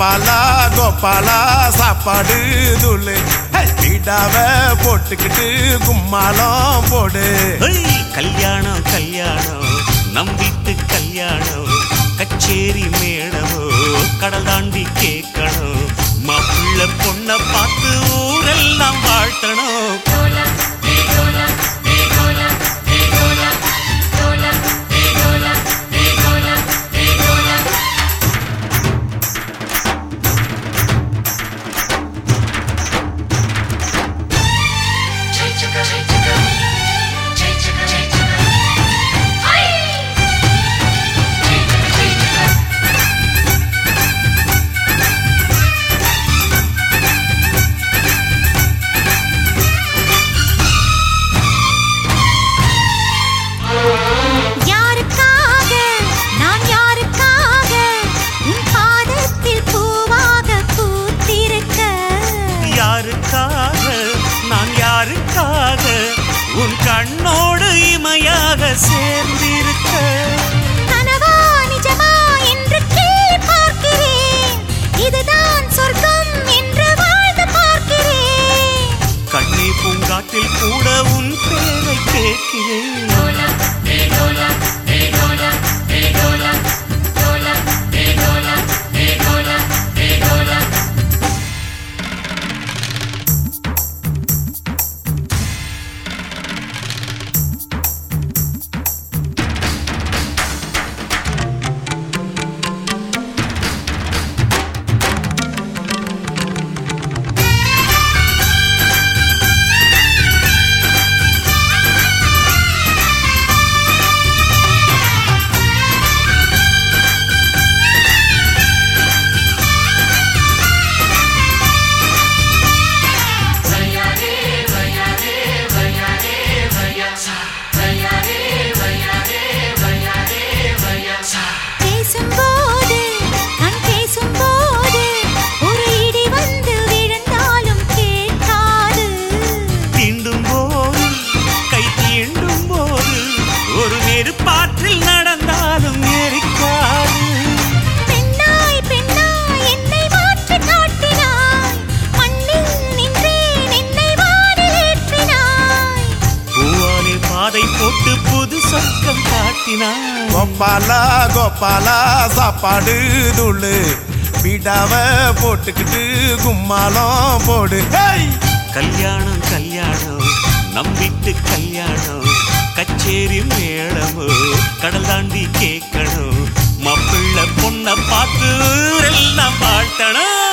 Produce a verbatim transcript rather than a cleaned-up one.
கோபாலா கோபாலா சாப்பாடு தூளு பீடாவ போட்டுக்கிட்டு கும்மாளம் போடு. கல்யாணம் கல்யாணம் நம் வீட்டு கல்யாணம் கச்சேரி மேடமோ கடல் தாண்டி கேட்கணும் மாப்பிள்ள பொண்ண பார்த்து ஊரெல்லாம் வாழ்த்தணும். உன் கண்ணோடு இமையாக சேர்ந்திருக்க கனவா நிஜமா என்று கேள்வி பார்க்கிறேன். இதுதான் சொர்க்கம் என்று வாழ்ந்து பார்க்கிறேன். கண்ணி பூங்காட்டில் கூட உன் பேரை கேட்கிறேன். பாற்றில் நடந்தாலும் எரிக்காது. பெண்ணாய் பெண்ணாய் என்னை மாற்றி காட்டினாய். மண்ணில் நின்றேன் என்னை வானில் ஏற்றினாய். பூவாலே பாதை போட்டு புது சொர்க்கம் காட்டினாய். கோபாலா கோபாலா சாப்பாடு தூளு பீடாவ போட்டுக்கிட்டு கும்மாளம் போடு. கல்யாணம் கல்யாணம் நம் வீட்டு கல்யாணம் கச்சேரி மேளமோ கடல் தாண்டி கேட்கணும் மாப்பிள்ள பொண்ண பார்த்து எல்லாம் வாழ்த்தணும்.